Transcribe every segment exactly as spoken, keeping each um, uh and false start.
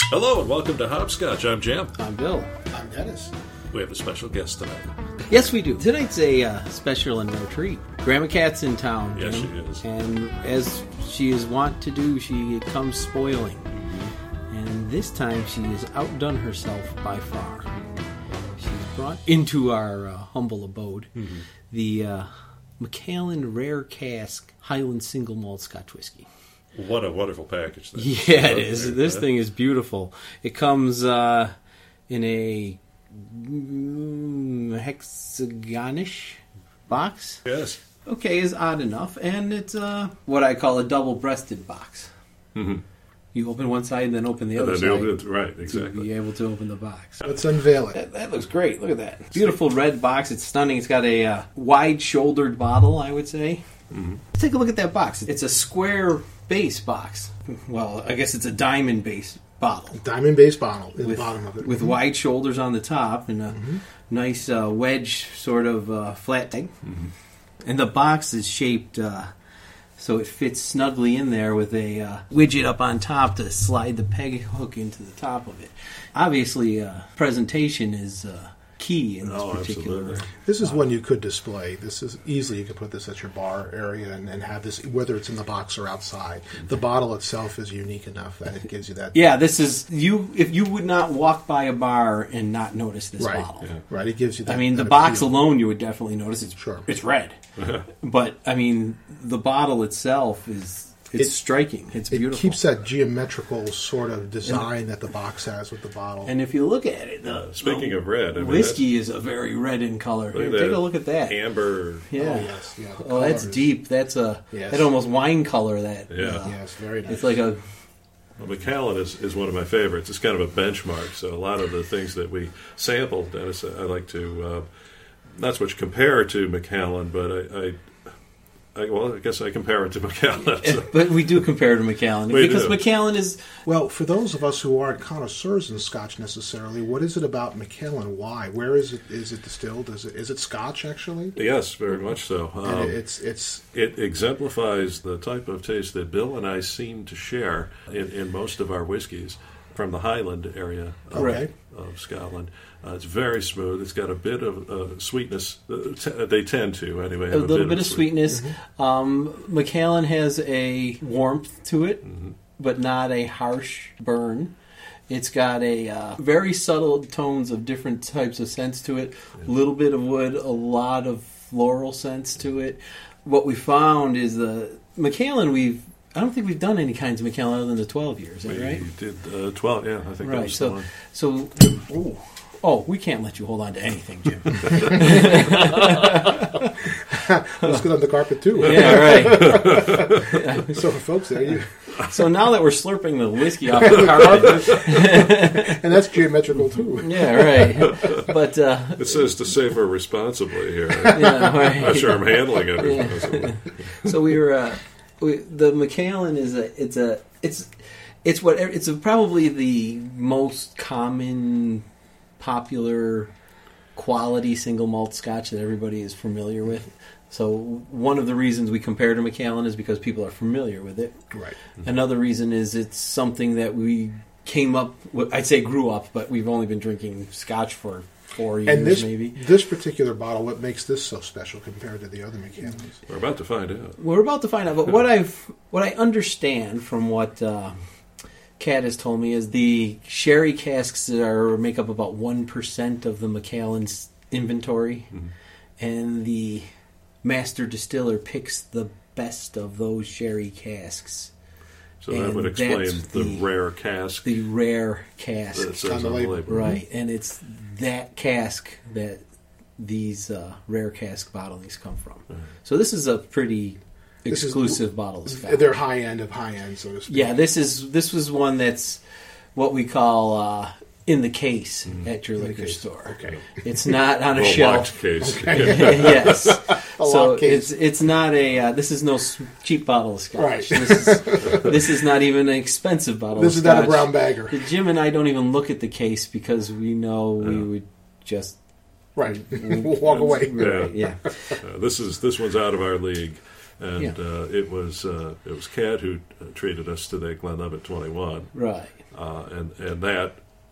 Hello and welcome to Hopscotch. I'm Jim. I'm Bill. I'm Dennis. We have a special guest tonight. Yes, we do. Tonight's a uh, special and no treat. Grandma Kat's in town. Yes, Jim, she is. And as she is wont to do, she comes spoiling. Mm-hmm. And this time she has outdone herself by far. She's brought into our uh, humble abode mm-hmm. the uh, Macallan Rare Cask Highland Single Malt Scotch Whiskey. What a wonderful package. That yeah, it is. This yeah. thing is beautiful. It comes uh, in a mm, hexagonish box. Yes. Okay, is odd enough. And it's uh, what I call a double-breasted box. Mm-hmm. You open one side and then open the and other side. Open, right, exactly. To be able to open the box. Let's unveil it. That, that looks great. Look at that. Beautiful red box. It's stunning. It's got a uh, wide-shouldered bottle, I would say. Mm-hmm. Let's take a look at that box. It's a square base box. Well, I guess it's a diamond base bottle. Diamond base bottle in with, the bottom of it. With mm-hmm. wide shoulders on the top and a mm-hmm. nice uh, wedge sort of uh, flat thing. Mm-hmm. And the box is shaped uh, so it fits snugly in there with a uh, widget up on top to slide the peg hook into the top of it. Obviously, uh, presentation is uh, key in this oh, particular. Absolutely. This is one you could display. This is easily you could put this at your bar area and, and have this, whether it's in the box or outside. The bottle itself is unique enough that it gives you that. Yeah, this is you. If you would not walk by a bar and not notice this right. bottle, yeah. right? It gives you. That, I mean, that the box appeal. alone you would definitely notice. It's sure. It's red, but I mean, the bottle itself is. It's it, striking. It's beautiful. It keeps that geometrical sort of design and, that the box has with the bottle. And if you look at it, the, speaking the of red, I mean, whiskey is a very red in color. Here, take a look at that. Amber. Yeah. Oh, yes. Yeah, oh that's is, deep. That's a yes. that almost wine color. That yeah. Uh, yes, very nice. It's like a. Well, Macallan is, is one of my favorites. It's kind of a benchmark. So a lot of the things that we sampled, Dennis, I like to uh, not so much compare to Macallan, but I. I I, well, I guess I compare it to Macallan. So. But we do compare it to Macallan. We because do. Macallan is... Well, for those of us who aren't connoisseurs in Scotch necessarily, what is it about Macallan? Why? Where is it Is it distilled? Is it is it Scotch, actually? Yes, very much so. Um, and it's, it's... It exemplifies the type of taste that Bill and I seem to share in, in most of our whiskeys from the Highland area of, okay. of Scotland. Uh, it's very smooth. It's got a bit of uh, sweetness. Uh, t- they tend to, anyway. Have a little a bit, bit of sweet. sweetness. Mm-hmm. Um, Macallan has a warmth to it, mm-hmm. but not a harsh burn. It's got a uh, very subtle tones of different types of scents to it. A yeah. little bit of wood, a lot of floral scents to it. What we found is the Macallan we've I don't think we've done any kinds of Macallan other than the twelve years, is that we right? We did uh, twelve, yeah, I think right. that was so, the one. So, ooh. Oh, we can't let you hold on to anything, Jim. Let's get on the carpet, too. Yeah, right. So, folks, there you So now that we're slurping the whiskey off the carpet. And that's geometrical, too. Yeah, right. But uh, it says to savor responsibly here. Yeah, right. I'm not sure I'm handling it responsibly. Yeah. So we were... Uh, we, the Macallan is a... It's a... It's... It's what... It's a, probably the most common... popular quality single malt Scotch that everybody is familiar with. So one of the reasons we compare to Macallan is because people are familiar with it. Right. Mm-hmm. Another reason is it's something that we came up with, I'd say grew up, but we've only been drinking Scotch for four years and this, maybe. This particular bottle, what makes this so special compared to the other Macallans? We're about to find out. We're about to find out, but what I've what I understand from what uh, Kat has told me is the sherry casks are make up about one percent of the Macallan's inventory, mm-hmm. and the master distiller picks the best of those sherry casks. So that would explain the, the rare cask. The rare cask. That says on the label. Right, mm-hmm. and it's that cask that these uh, rare cask bottlings come from. Mm-hmm. So this is a pretty... exclusive is, bottle of Scotch. They're high end of high end, so to speak. Yeah, this is this was one that's what we call uh, in the case mm. at your liquor store. Okay, it's not on a well, shelf. Locked case. Okay. Yes, a so case. it's it's not a. Uh, this is no cheap bottle of Scotch. Right. This is this is not even an expensive bottle. This of is Scotch. not a brown bagger. Jim and I don't even look at the case because we know yeah. we would just. Right, we'll walk away. Right. Yeah, uh, this is this one's out of our league. And Yeah. uh, it was uh, it was Cat who uh, treated us to that Glenlivet twenty-one, Right. uh, and and that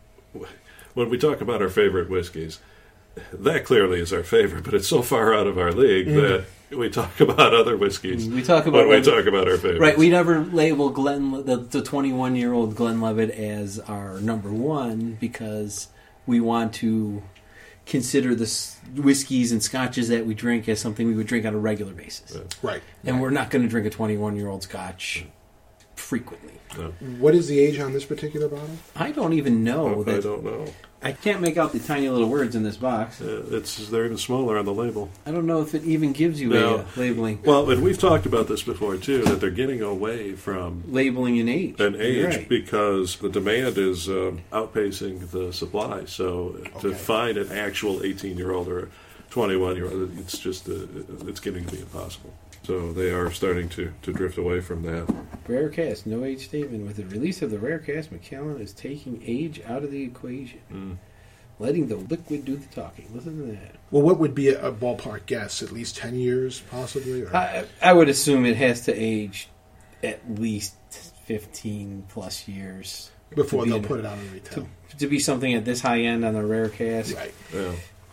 when we talk about our favorite whiskeys, that clearly is our favorite, but it's so far out of our league Mm. that we talk about other whiskeys We talk about when we other- talk about our favorites. Right, we never label Glen the, the twenty-one-year-old Glenlivet as our number one because we want to consider the s- whiskeys and scotches that we drink as something we would drink on a regular basis. Yeah. Right. And we're not going to drink a twenty-one-year-old scotch frequently. No, What is the age on this particular bottle? I don't even know I that. don't know. I can't make out the tiny little words in this box. Uh, it's they're even smaller on the label. I don't know if it even gives you No. a uh, labeling. Well, and we've talked about this before too, that they're getting away from Labeling an age. an age Right. because the demand is um, outpacing the supply. So to Okay. find an actual eighteen-year-old or twenty-one-year-old, it's just uh, it's getting to be impossible. So they are starting to, to drift away from that. Rare Cask, no age statement. With the release of the Rare Cask, Macallan is taking age out of the equation, Mm. letting the liquid do the talking. Listen to that. Well, what would be a, a ballpark guess? At least ten years, possibly? Or? I, I would assume it has to age at least fifteen plus years Before to be they'll in- put it out on retail. to, to be something at this high end on the Rare Cask. Right. Yeah.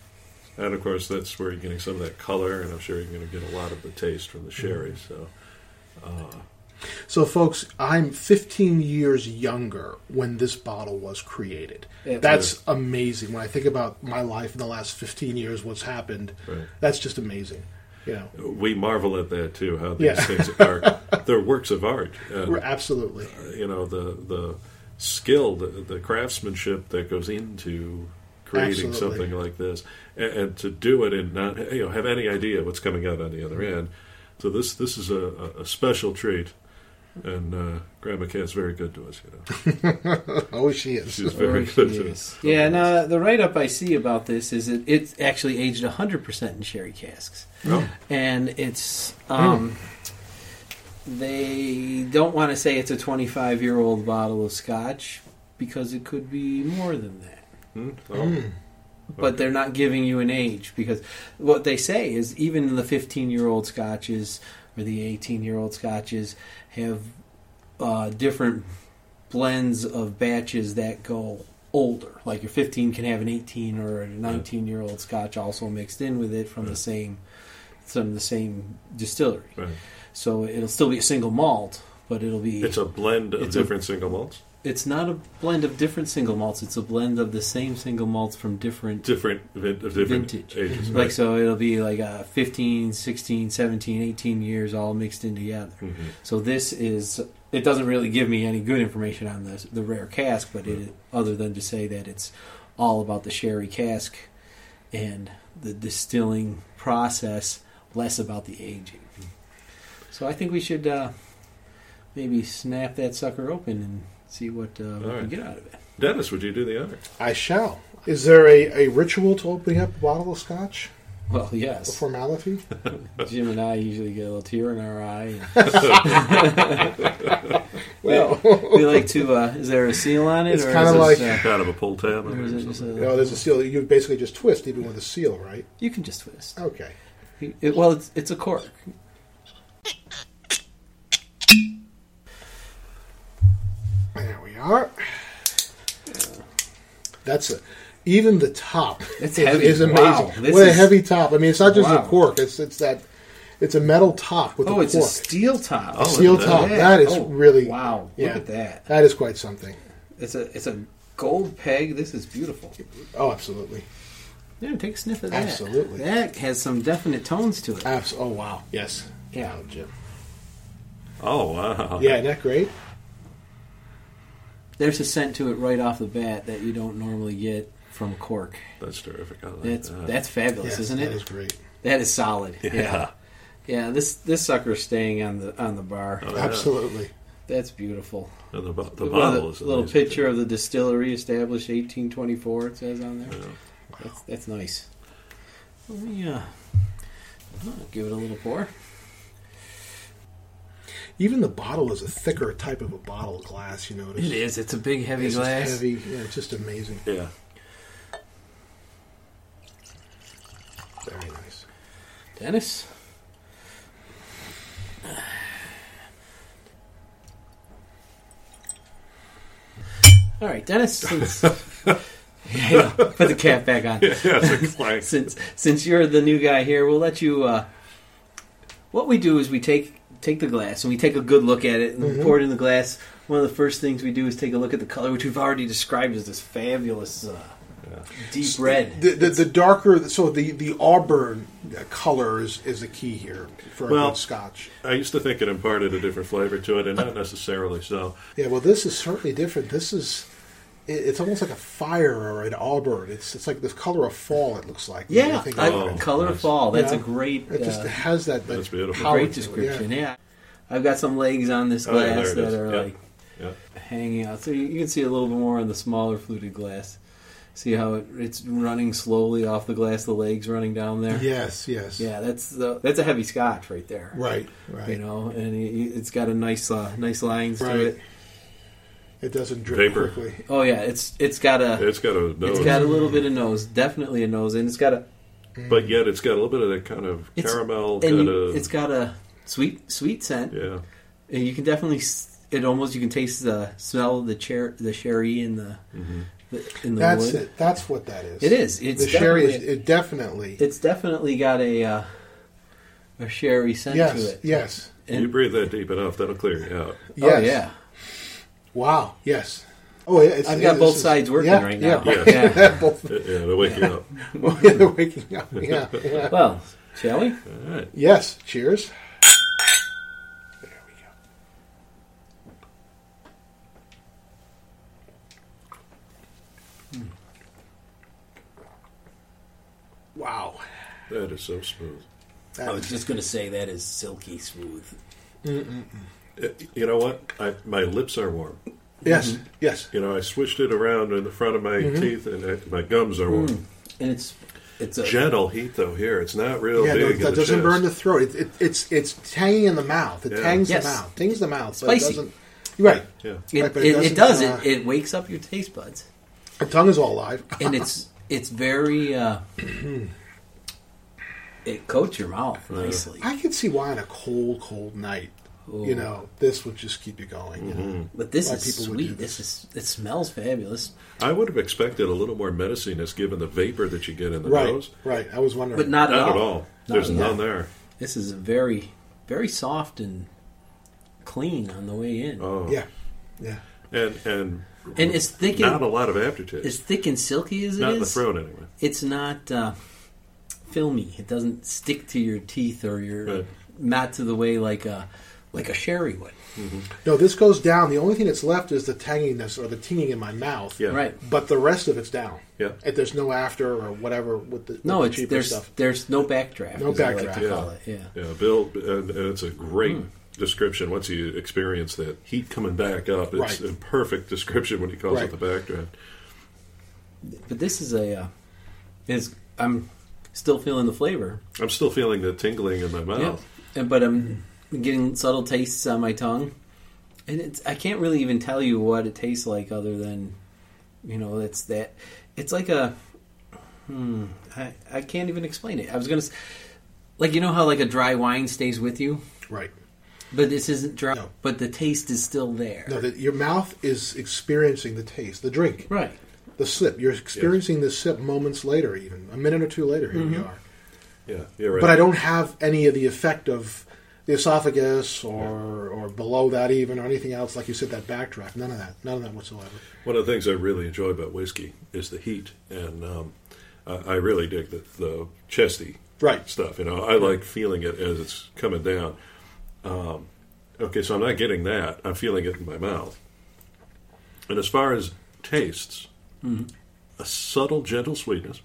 And of course, that's where you're getting some of that color, and I'm sure you're going to get a lot of the taste from the sherry. So, uh, So, folks, I'm fifteen years younger when this bottle was created. Yeah. That's amazing. When I think about my life in the last fifteen years, what's happened, right. that's just amazing. You know, We marvel at that too. How these Yeah. things are, they're works of art. And, we're absolutely. you know, the the skill, the, the craftsmanship that goes into creating Absolutely. something like this, and, and to do it and not you know have any idea what's coming out on the other end. So this this is a, a- a special treat, and uh, Grandma Cat's very good to us. You know, Oh, she is. she's very Or good she to is. us. Yeah, now the write up I see about this is it, it's actually aged one hundred percent in sherry casks. Oh, And it's, um, they don't want to say it's a twenty-five year old bottle of scotch because it could be more than that. hmm? Oh, Mm. But they're not giving you an age because what they say is even the fifteen year old scotches or the eighteen year old scotches have uh, different blends of batches that go older. Like your fifteen can have an eighteen or a nineteen year old scotch also mixed in with it from the Right. same from the same distillery. right. So it'll still be a single malt, but it'll be It's a blend of It's a- different single malts, it's not a blend of different single malts. It's a blend of the same single malts from different different vin- of different Vintage. ages. Like, right. so it'll be like uh, fifteen, sixteen, seventeen, eighteen years all mixed in together. Mhm. So this is, it doesn't really give me any good information on the, the rare cask, but it, other than to say that it's all about the sherry cask and the distilling process, less about the aging. So I think we should uh, maybe snap that sucker open and see what uh, we All can right. get out of it. Dennis, would you do the honor? I shall. Is there a, a ritual to opening up a bottle of scotch? Well, A yes. formality? Jim and I usually get a little tear in our eye. Well, We like to. Uh, is there a seal on it? It's or kinda is like- this, uh, Kind of a pull tab. or is it just a, you know, there's a seal. You basically just twist even with a seal, right? you can just twist. Okay. It, well, it's it's a cork. There we are. That's a. Even the top It's is, heavy. is amazing. Wow, this What a is- heavy top! I mean, it's not just Wow. a cork. It's it's that. It's a metal top with Oh, a it's a cork. steel top. Oh, Steel look at top. that. That is Oh, really wow. yeah. Look at that. That is quite something. It's a it's a gold peg. This is beautiful. Oh, absolutely. Yeah, take a sniff of that. Absolutely. That has some definite tones to it. Abs- oh wow. Yes. Yeah. Wow, Jim. Oh wow! Yeah, isn't that great? There's a scent to it right off the bat that you don't normally get from cork. That's terrific. I like That's that. that's fabulous, Yes, isn't That it? is great. That is solid. yeah. Yeah. Yeah, this this sucker's staying on the on the bar. Oh, yeah. Absolutely. That's beautiful. And the, bo- the Well, bottle the is little amazing, picture too. of the distillery established eighteen twenty-four. It says on there. Yeah. That's that's nice. Let me uh, I'll give it a little pour. Even the bottle is a thicker type of a bottle of glass. You notice It is. It's a big, heavy It's just glass. heavy. Yeah, it's just amazing. Yeah. Very nice. Dennis, All right, Dennis. Since, yeah, put the cap back on. Yeah, it's a clank. since since you're the new guy here, we'll let you. Uh, what we do is we take take the glass and we take a good look at it and Mm-hmm. pour it in the glass. One of the first things we do is take a look at the color, which we've already described as this fabulous uh, deep red. The, the, the darker, so the, the auburn color is, is the key here for a Well- good Scotch. I used to think it imparted a different flavor to it, and not necessarily so. Yeah, well, this is certainly different. This is, it, it's almost like a fire or an auburn. It's it's like the color of fall. It looks like. when you Yeah, think I, about Oh, it. color nice. fall. That's Yeah. a great, It just uh, has that. that That's beautiful. power great to it, description. yeah. Yeah. I've got some legs on this Oh, yeah, glass there it is. that are Yeah. like Yeah. hanging out. So you, you can see a little bit more on the smaller fluted glass. See how it, it's running slowly off the glass, the legs running down there. Yes, yes. Yeah, that's the, that's a heavy Scotch right there. Right, right. You know, and it, it's got a nice uh, nice lines Right. to it. It doesn't drip Vapor. quickly. Oh yeah, it's it's got a It's got a nose, it's got a little bit of nose, definitely a nose, and it's got a but yet it's got a little bit of that kind of It's- caramel and kind you, of. it's got a sweet sweet scent. Yeah. And you can definitely s- it almost you can taste the smell of the cher- the sherry in the, Mm-hmm. the in the That's wood. it. That's what that is. It is. It's the sherry is definitely- it definitely. It's definitely got a uh, a sherry scent yes, to it. yes, And- You breathe that deep enough, that'll clear you out. yes. Oh yeah. Wow. Yes. Oh yeah. It's, I've got it- both this is- sides working yeah, right yeah, now. Yeah. Yeah. both. Yeah, it'll wake you up. Oh, yeah, they're waking up. Yeah, yeah. Well, shall we? All right. Yes. Cheers. There we go. Wow. That is so smooth. That I was is- just going to say that is silky smooth. Uh, You know what? I, my lips are warm. yes. Yes. You know, I switched it around in the front of my Mm-hmm. teeth, and I, my gums are warm. Mm. And it's it's a Gentle heat, though. Here, it's not real Yeah, no, big. in that the doesn't chest. burn the throat. It, it, it's it's tangy in the mouth. It Yeah. tangs Yes. the mouth. Tings the mouth. But Spicy. It doesn't, right. Yeah. it, Right, but it, it it does doesn't, uh, it it wakes up your taste buds. The tongue is all alive. And it's it's very uh, it coats your mouth nicely. I can see why on a cold, cold night, you know, this would just keep you going. You know? But this Why is people would do sweet. This is it smells fabulous. I would have expected a little more mediciness given the vapor that you get in the Right, nose. right. I was wondering. But not, Not at at all. all. Not There's at none all. there. This is very very soft and clean on the way in. Oh. Yeah, yeah. And and And it's thick not and a lot of aftertaste. as thick and silky as it not in the is. throat anyway. It's not uh, filmy. It doesn't stick to your teeth or your Right. not to the way like a like a sherry would. No, this goes down. The only thing that's left is the tanginess or the tinging in my mouth. Yeah. Right. But the rest of it's down. Yeah. If there's no after or whatever with the, No, with it's the cheaper there's stuff. there's no backdraft. No as I like backdraft. to Yeah. call it. Yeah. Yeah, Bill, and, and it's a great description once you experience that heat coming back up. It's Right. a perfect description when he calls Right. it the backdraft. But this is a uh, is I'm still feeling the flavor. I'm still feeling the tingling in my mouth. And, but I'm getting subtle tastes on my tongue, and it's I can't really even tell you what it tastes like other than, you know, it's that it's like a, hmm, I I can't even explain it. I was gonna, s- like you know how like a dry wine stays with you, Right. but this isn't dry, No. but the taste is still there. No, that your mouth is experiencing the taste, the drink, Right. the sip. You're experiencing the sip moments later, even a minute or two later. Here we are. Yeah, you're right. But I don't have any of the effect of the esophagus or or below that even or anything else like you said, that backdraft. None of that. None of that whatsoever. One of the things I really enjoy about whiskey is the heat, and um, I, I really dig the, the chesty Right. stuff. You know, I like feeling it as it's coming down. Um, okay, so I'm not getting that. I'm feeling it in my mouth. And as far as tastes, a subtle, gentle sweetness.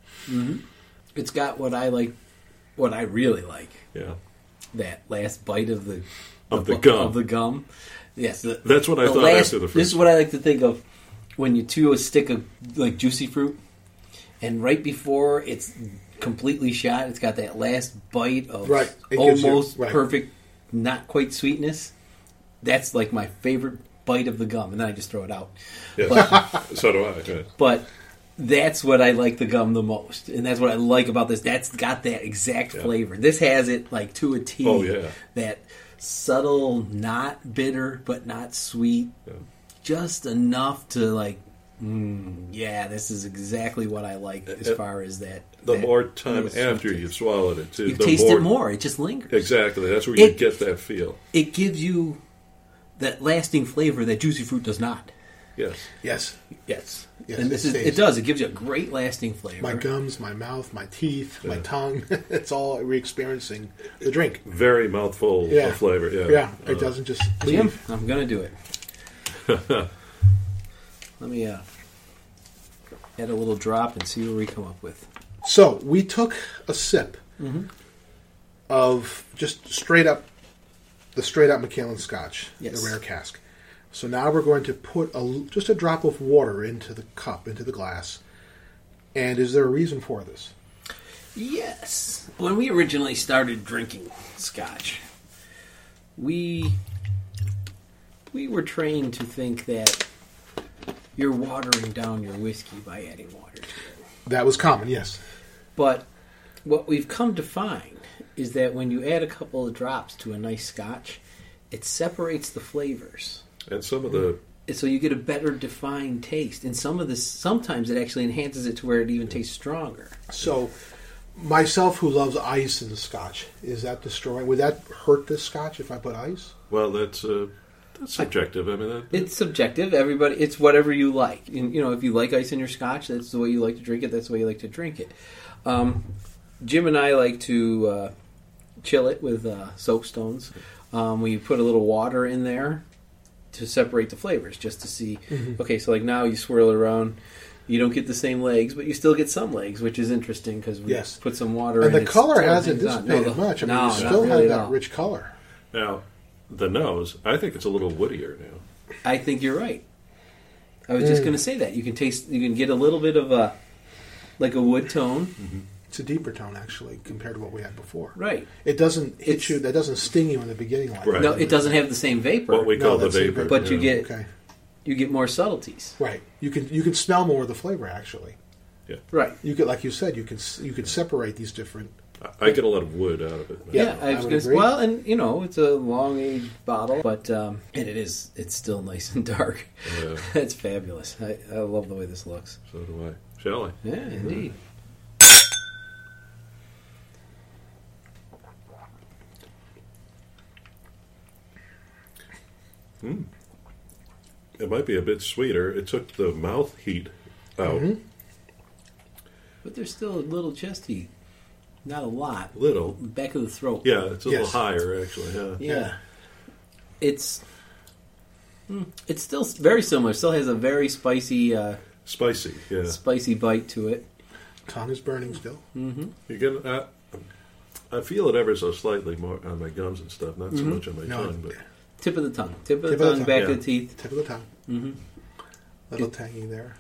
It's got what I like, what I really like. Yeah, That last bite of the Of the bu- gum. of the gum. Yes, the, that's what I the thought last- after the first. This is what I like to think of when you chew a stick of like juicy fruit, and right before it's completely shot, it's got that last bite of Right. It gives you- almost right. perfect, not quite sweetness. That's like my favorite bite of the gum, and then I just throw it out. Yes. so do I. Right. But that's what I like the gum the most, and that's what I like about this. That's got that exact Yeah. flavor. This has it like to a T. Oh, yeah. That subtle, not bitter but not sweet. Yeah. just enough to like, mm, yeah, this is exactly what I like as Uh, far as that. The that more time little after sweet you've taste. swallowed it, too. you the taste more, it more. It just lingers. Exactly. That's where you It- get that feel. It gives you that lasting flavor that juicy fruit does not. Yes. Yes. Yes, Yes, and this it is stays. it does. It gives you a great lasting flavor. My gums, my mouth, my teeth, my Yeah. tongue. It's all re-experiencing the drink. Very mouthful Yeah. of flavor. Yeah. Yeah, it Uh, doesn't just Jim, leave. I'm gonna do it. Let me uh, add a little drop and see what we come up with. So we took a sip Mm-hmm. of just straight up, the straight up Macallan Scotch, Yes. the rare cask. So now we're going to put a, l- just a drop of water into the cup, into the glass. And is there a reason for this? Yes. When we originally started drinking scotch, we we were trained to think that you're watering down your whiskey by adding water to it. That was common, yes. But what we've come to find is that when you add a couple of drops to a nice scotch, it separates the flavors. And some of the So you get a better defined taste. And some of this, sometimes it actually enhances it to where it even tastes stronger. So, myself who loves ice in the scotch, is that destroying? Would that hurt this scotch if I put ice? well, that's uh, that's subjective. I mean, that, It's subjective. Everybody, it's whatever you like. And, you know, if you like ice in your scotch, that's the way you like to drink it. That's the way you like to drink it. Um, Jim and I like to uh, chill it with uh, soapstones. Um, we put a little water in there to separate the flavors, just to see. Mm-hmm. Okay, so like now you swirl it around. You don't get the same legs, but you still get some legs, which is interesting because we Yes. put some water And in. the it's color totally hasn't hangs on. dissipated No, the- much. I mean, no, you not still really have at that all. rich color. now the nose, I think it's a little woodier now. I think you're right. I was just Mm. going to say that you can taste, you can get a little bit of a like a wood tone, It's a deeper tone, actually, compared to what we had before. right? It doesn't hit It's- you, that doesn't sting you in the beginning like Right. No, it doesn't have the same vapor, What we No, call the that's it, vapor. but you yeah. get Okay. you get more subtleties, Right. You can you can smell more of the flavor, actually. right? You could, like you said, you can s- you can separate these different. I I get a lot of wood out of it. Yeah, Yeah, I I was would gonna say, agree. well, and you know, it's a long aged bottle, but um, and it is it's still nice and dark. Yeah, It's fabulous. I, I love the way this looks. so do I. Shall I? Yeah, indeed. It might be a bit sweeter. It took the mouth heat out. Mhm. But there's still a little chest heat, not a lot. Little. Back of the throat. Yeah, it's a little Yes. higher actually. Yeah. Yeah. It's mm, it's still very similar. Still has a very spicy uh, Spicy. Yeah. spicy bite to it. Tongue is burning still. Mm-hmm. You get. Uh, I feel it ever so slightly more on my gums and stuff. Not so Mhm. much on my No, tongue, but Tip of the tongue. Tip of the Tip of the tongue, tongue, back yeah. of the teeth. Tip of the tongue. Mm-hmm. Little tangy there.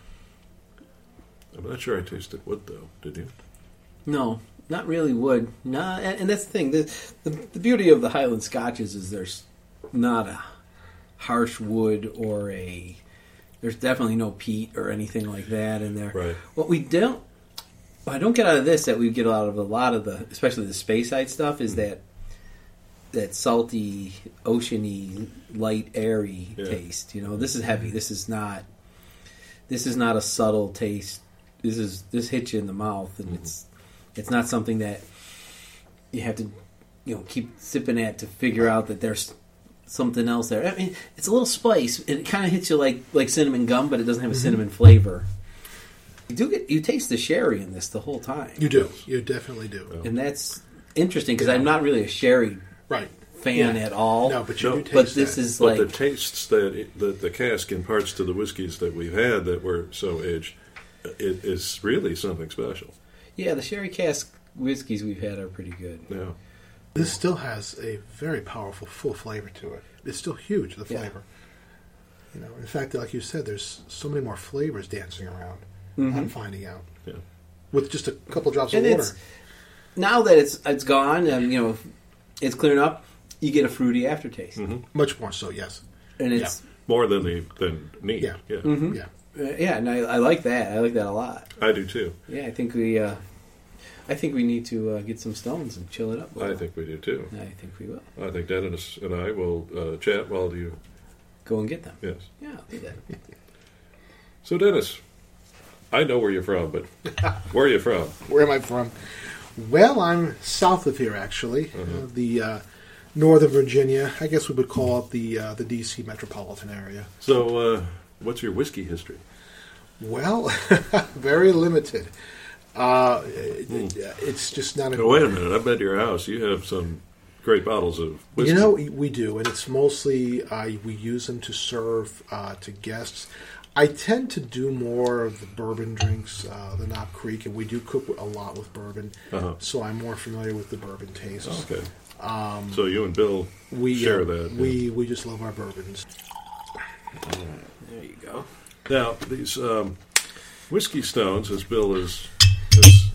I'm not sure I tasted wood though. Did you? No, not really wood. Nah, and, and that's the thing. The, the, the beauty of the Highland Scotches is there's not a harsh wood or a. There's definitely no peat or anything like that in there. Right. What we don't, what I don't get out of this that we get out of a lot of the, especially the Speyside stuff, is that that salty, oceany, light, airy Yeah. taste. You know, this is heavy. This is not. This is not a subtle taste. This is this hits you in the mouth, and it's it's not something that you have to you know keep sipping at to figure out that there's something else there. I mean, it's a little spice. It kind of hits you like like cinnamon gum, but it doesn't have a cinnamon flavor. You do get you taste the sherry in this the whole time, You do. You definitely do. and that's interesting because I'm not really a sherry Right. fan Yeah. at all. No, but you No, do taste but this that. is But like the tastes that it, the the cask imparts to the whiskeys that we've had that were so aged, it is really something special. yeah, the sherry cask whiskeys we've had are pretty good. Yeah. This still has a very powerful, full flavor to it. It's still huge, the Yeah. flavor. You know, in fact, like you said, there's so many more flavors dancing around. Mhm. I'm finding out Yeah. with just a couple drops And of it's water. now that it's it's gone and you know it's clearing up, you get a fruity aftertaste, hmm Much more so, yes. and it's More than the than neat. Yeah. Yeah. mhm. Yeah. Uh, yeah, and I, I like that. I like that a lot. I do too. Yeah, I think we uh, I think we need to uh, get some stones and chill it up. a I little. think we do too. I think we will. I think Dennis and I will uh, chat while you go and get them. Yes. Yeah, I'll do that. So, Dennis, I know where you're from, but where are you from? Where am I from? Well, I'm south of here, actually. Uh-huh. Uh, the uh, Northern Virginia. I guess we would call it the uh, the D C metropolitan area. So, uh, what's your whiskey history? Well, very limited. Uh, it, it, it's just not a... Oh, wait a minute. I've been to your house. You have some great bottles of whiskey. You know, we do, and it's mostly uh, we use them to serve uh, to guests. I tend to do more of the bourbon drinks, uh, the Knob Creek, and we do cook a lot with bourbon, Uh-huh. so I'm more familiar with the bourbon tastes. Okay. Um, So you and Bill we share uh, that. We we just love our bourbons. There you go. Now, these um, whiskey stones, as Bill is... is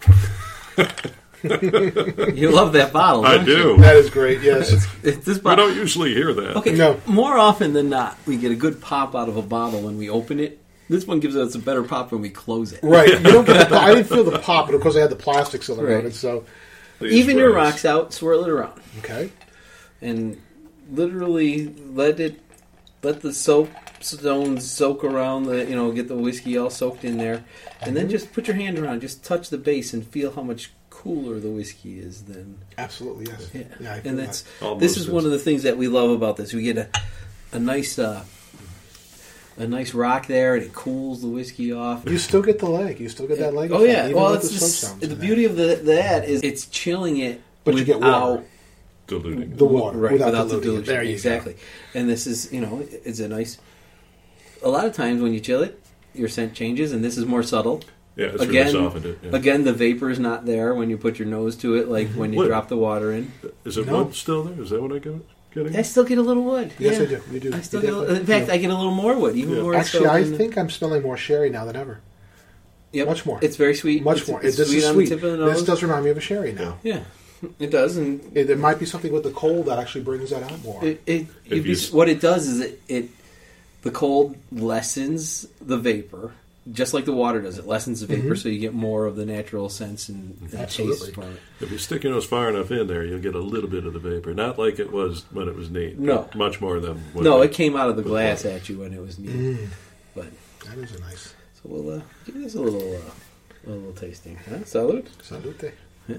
You love that bottle, I don't do. you? That is great. Yes. It's this We bottle. don't usually hear that. Okay, No. more often than not, we get a good pop out of a bottle when we open it. This one gives us a better pop when we close it. Right. You don't get the, I didn't feel the pop, but of course I had the plastic still around Right. it. So These Even your fries. rocks out, swirl it around, okay. and literally let it, let the soap stones soak around the, you know, get the whiskey all soaked in there, and then just put your hand around, just touch the base, and feel how much cooler the whiskey is than. Absolutely yes. Yeah, Yeah, I feel and that's that. Almost this is as- one of the things that we love about this. We get a a nice uh, a nice rock there, and it cools the whiskey off. You still get the leg. You still get that leg. Oh effect, yeah, even well, with it's the this, soap stones the in beauty of the, that is it's chilling it, But you get without water. Diluting. The water, right without without, the diluting it. dilution. There you go. Exactly, and this is you know it's a nice. A lot of times when you chill it, your scent changes, and this is more subtle. Yeah, it's Again, really softened it. Yeah. Again, the vapor is not there when you put your nose to it, like when you Wood. drop the water in. Is it No. wood still there? Is that what I get? Getting? I still get a little wood. Yes, yeah. I do. You do. I still You get. A, definitely in fact, do. I get a little more wood, even Yeah. more. Actually, so I than- think I'm smelling more sherry now than ever. Yep. much more. It's very sweet. Much It's, more. It's this sweet is on sweet. the tip of the This nose. does remind me of a sherry now. Yeah, it does, and It, there might be something with the cold that actually brings that out more. it, it, If you'd be- you s- what it does is it, it the cold lessens the vapor, just like the water does. It lessens the vapor, so you get more of the natural sense and, and Absolutely. taste from it. If you stick your nose far enough in there, you'll get a little bit of the vapor. Not like it was when it was neat. No. but much more than when No, it, it came out of the glass at you when it was neat. Mm, But that is a nice so we'll uh, give this a little, uh, a little tasting. Huh? Salud. salute.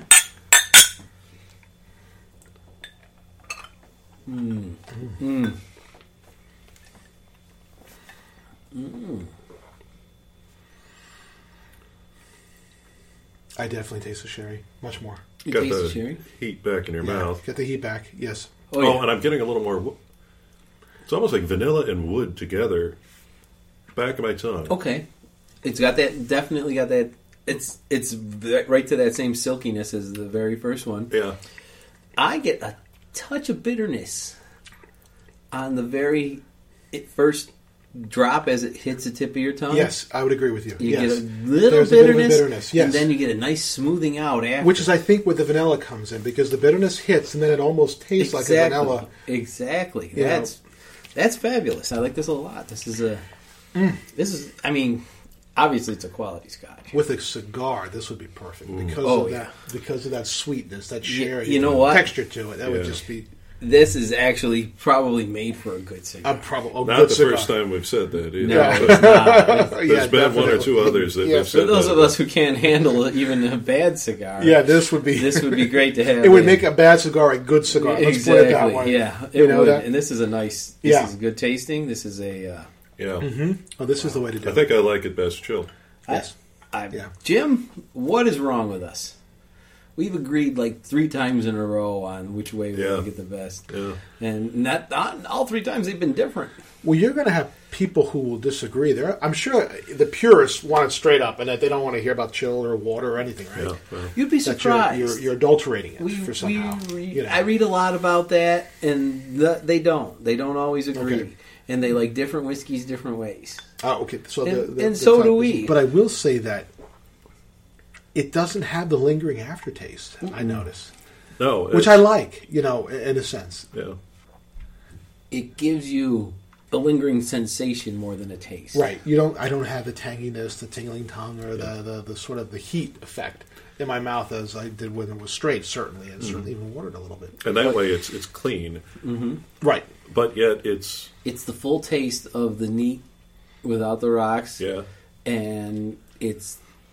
Mm. Mm. Mm. I definitely taste the sherry much more. You got taste the the cherry? heat back in your Yeah, mouth. Get the heat back. Yes. Oh, Oh, yeah. and I'm getting a little more. wo- It's almost like vanilla and wood together. Back of my tongue. Okay, it's got that. Definitely got that. It's it's v- right to that same silkiness as the very first one. Yeah. I get a touch of bitterness on the very it first drop as it hits the tip of your tongue. Yes, I would agree with you. You yes. get a little There's a bit of a bitterness, bitterness, yes. and then you get a nice smoothing out after. Which is, I think, where the vanilla comes in, because the bitterness hits and then it almost tastes like a vanilla. Exactly. You That's that's fabulous. I like this a lot. This is a. Mm. This is. I mean, obviously it's a quality scotch. With a cigar, this would be perfect because Oh, of yeah. that. Because of that sweetness, that You- sherry, you know the what? texture to it. That would Yeah. just be This is actually probably made for a good cigar. a probably a Not good the cigar. first time we've said that either. No, But it's not. there's Yeah, been one or definitely. two others that Yeah, have For said those that. of us who can't handle even a bad cigar, Yeah, this would be. this would be great to have. It would in. make a bad cigar a good cigar. Let's exactly. put it that way. Yeah, it You know would. that? And this is a nice. This Yeah. is good tasting. This is a. Uh, Yeah. Hmm? Oh, this is the way to do I it. think I like it best chilled. Yes. I, I, Yeah. Jim, what is wrong with us? We've agreed like three times in a row on which way we're Yeah. going to get the best, Yeah. and not, not all three times they've been different. Well, you're going to have people who will disagree. There, I'm sure the purists want it straight up, and that they don't want to hear about chill or water or anything, right? Yeah. Well, You'd be That you're, surprised. you're, you're adulterating it we, for somehow. we read, you know. I read a lot about that, and the, they don't. They don't always agree, Okay. and they like different whiskeys different ways. Oh, okay. So And- the, the, and the so type do is- we. But I will say that it doesn't have the lingering aftertaste. I notice, no. which it's- I like. You know, in a sense. Yeah. It gives you a lingering sensation more than a taste. Right. You don't. I don't have the tanginess, the tingling tongue, or the, the, the sort of the heat effect. in my mouth as I did when it was straight, certainly, and certainly even watered a little bit. And that way it's it's clean. Mm-hmm. Right. But yet it's... It's the full taste of the neat without the rocks. Yeah. And it's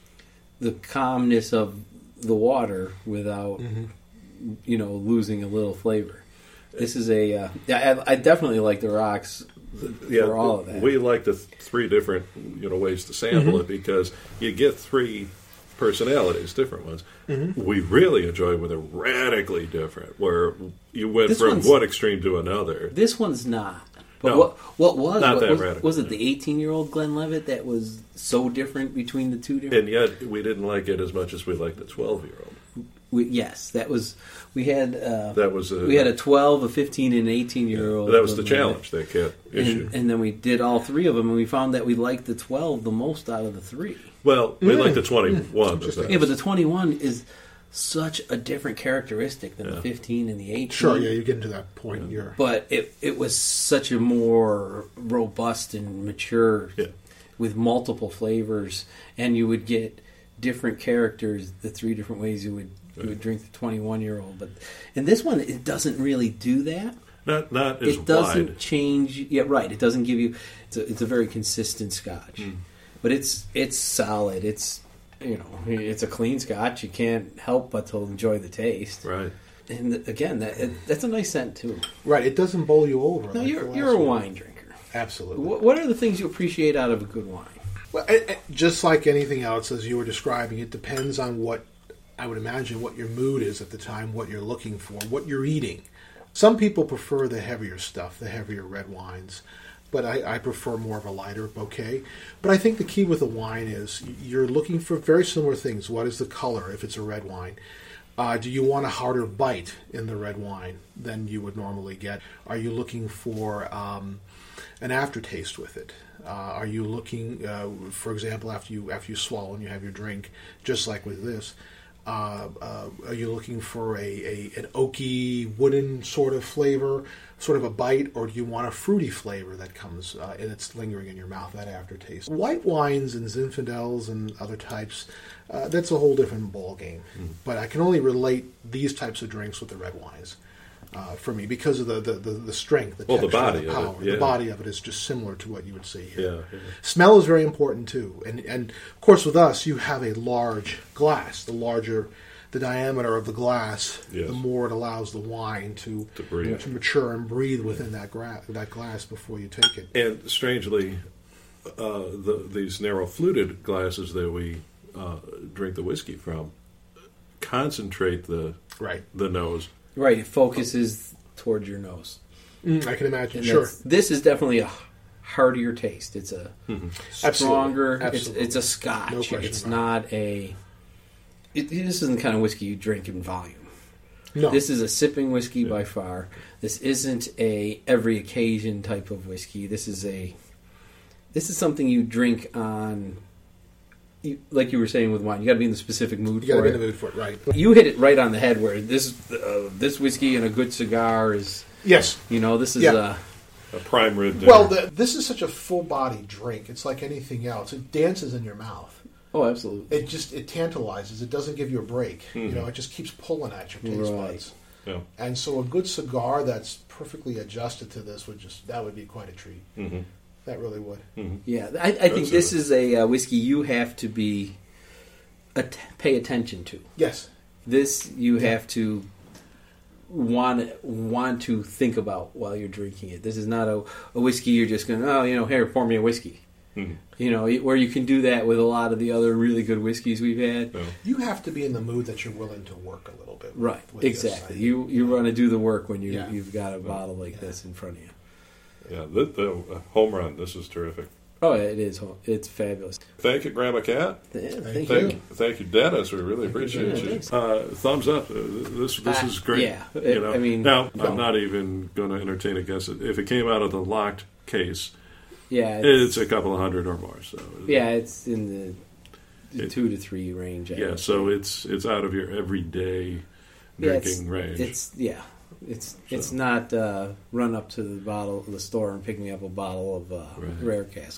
the calmness of the water without, mm-hmm. you know, losing a little flavor. This is a... Uh, yeah, I, I definitely like the rocks yeah, for all of that. We like the th- three different you know ways to sample mm-hmm. it because you get three personalities, different ones. Mm-hmm. We really enjoy when they're radically different, where you went This from one's- one extreme to another. This one's not. But No, what what was not what, that was, radical, was it no. the eighteen-year-old Glenlivet that was so different between the two different? And yet we didn't like it as much as we liked the twelve-year-old. We, yes, that was. We had. Uh, That was a, we had a twelve, a fifteen, and an eighteen-year-old. that was the Glenlivet. challenge that cat issue. And, and then we did all three of them, and we found that we liked the twelve the most out of the three. Well, we Mm. like the twenty-one. the best. Yeah, but the twenty-one is such a different characteristic than Yeah. the fifteen and the eighteen. Sure, yeah, you get into that point. You're But it it was such a more robust and mature, Yeah. with multiple flavors, and you would get different characters the three different ways you would you would drink the twenty-one-year-old. But in this one, it doesn't really do that. Not not as It doesn't wide. change. Yeah, right. It doesn't give you. It's a, it's a very consistent Scotch, Mm. but it's it's solid. It's you know it's a clean Scotch. You can't help but to enjoy the taste. Right. And again, that it, that's a nice scent too. right. It doesn't bowl you over. No, like you're the you're a last one. wine drinker. Absolutely. What, what are the things you appreciate out of a good wine? Well, it, it- just like anything else, as you were describing, it depends on what I would imagine what your mood is at the time, what you're looking for, what you're eating. Some people prefer the heavier stuff, the heavier red wines, but I, I prefer more of a lighter bouquet. But I think the key with a wine is you're looking for very similar things. What is the color if it's a red wine? Uh, do you want a harder bite in the red wine than you would normally get? Are you looking for um, an aftertaste with it? Uh, are you looking, uh, for example, after you after you swallow and you have your drink, just like with this? Uh, uh, are you looking for a, a an oaky, wooden sort of flavor, sort of a bite, or do you want a fruity flavor that comes uh, and it's lingering in your mouth, that aftertaste? White wines and Zinfandels and other types, uh, that's a whole different ballgame. Mm. But I can only relate these types of drinks with the red wines. Uh, for me, because of the, the, the, the strength, the Well, the texture, body the of power. it, yeah. The body of it is just similar to what you would see here. Yeah, yeah. Smell is very important too, and and of course with us, you have a large glass. The larger the diameter of the glass, Yes. the more it allows the wine to To breathe. to mature and breathe within that gra- that glass before you take it. And strangely, uh, the, these narrow fluted glasses that we uh, drink the whiskey from concentrate the Right. the nose. Right, it focuses towards your nose. Mm, I can imagine. And Sure. that's- This is definitely a heartier taste. It's a Absolutely. stronger. It's, Absolutely. it's a Scotch. No question it's about not a. It, this isn't the kind of whiskey you drink in volume. No. This is a sipping whiskey by far. This isn't a every occasion type of whiskey. This is a. This is something you drink on. You, like you were saying with wine, you got to be in the specific mood you got to for be it. in the mood for it, right? You hit it right on the head. Where this uh, this whiskey and a good cigar is. Yes. You know, this is Yeah. uh, A prime rib dinner. Well, the, this is such a full body drink. It's like anything else. It dances in your mouth. oh, absolutely. It just it tantalizes. It doesn't give you a break. You know, it just keeps pulling at your taste Right. buds. yeah. And so a good cigar that's perfectly adjusted to this would just that would be quite a treat. Mm-hmm. That really would. Yeah, I, I think That's this it. is a uh, whiskey you have to be at- pay attention to. Yes. This you have to want want to think about while you're drinking it. This is not a, a whiskey you're just going, oh, you know, here, pour me a whiskey. Mm-hmm. You know, where you can do that with a lot of the other really good whiskeys we've had. Yeah. You have to be in the mood that you're willing to work a little bit. with- Right, with this. exactly. You you want to do the work when you Yeah. you've got a bottle like this in front of you. Yeah, the, the uh, home run. This is terrific. Oh, it is. It's fabulous. Thank you, Grandma Cat. Yeah, thank, Thank Thank you. you, thank you, Dennis. We really appreciate Yeah, you. thanks. Uh, thumbs up. Uh, this this Uh, is great. yeah. You know? I mean, now no. I'm not even going to entertain a guess. If it came out of the locked case, Yeah, it's a couple of hundred or more. So yeah, it's in the It- two to three range. I yeah. would So say. it's it's out of your everyday Yeah, it's- drinking range. It's yeah, it's it's So. not uh, run up to the bottle the store and pick me up a bottle of uh, Right. rare cask.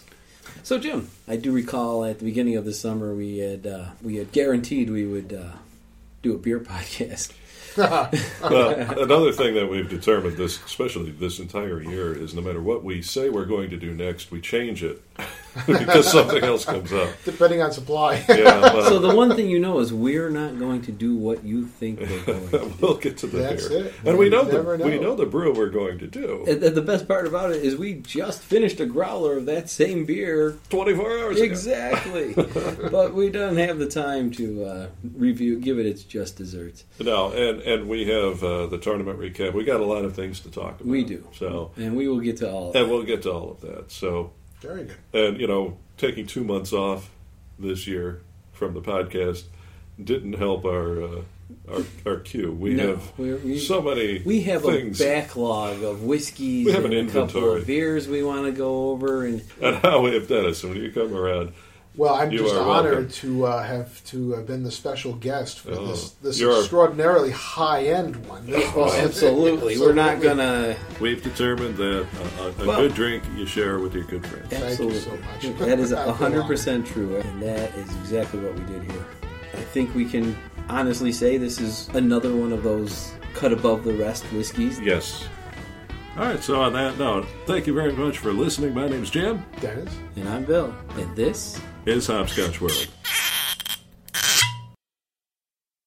So, Jim, I do recall at the beginning of the summer we had uh, we had guaranteed we would uh, do a beer podcast. Well, another thing that we've determined, this, especially this entire year, is no matter what we say we're going to do next, we change it because something else comes up. Depending on supply. Yeah, well, So the one thing you know is we're not going to do what you think we're going to do. we'll get to the That's beer, it. and we You know the never know. we know the brew we're going to do. And the best part about it is we just finished a growler of that same beer. Twenty-four hours ago. Exactly. But we don't have the time to uh, review, give it its just desserts. No, and and we have uh, the tournament recap. We got a lot of things to talk about. We do. So, And we will get to all of and it. we'll get to all of that. So, Very good. and you know, taking two months off this year from the podcast didn't help our uh, our, our queue. We No, have we're- we- so many We have things, a backlog of whiskeys We have and an a couple inventory. of beers we want to go over. And and how we have done it. So when you come around, Well, I'm You just are honored welcome. to uh, have to have been the special guest for Oh, this this you're- extraordinarily high end one. This oh, was- absolutely. We're not going to... we've determined that a, a, a Well- good drink you share with your good friends. Thank you Absolutely. so much. That is I feel one hundred percent true, and that is exactly what we did here. I think we can honestly say this is another one of those cut above the rest whiskeys. Yes. All right. So on that note, thank you very much for listening. My name's Jim. Dennis? And I'm Bill. And this Is Hopscotch World.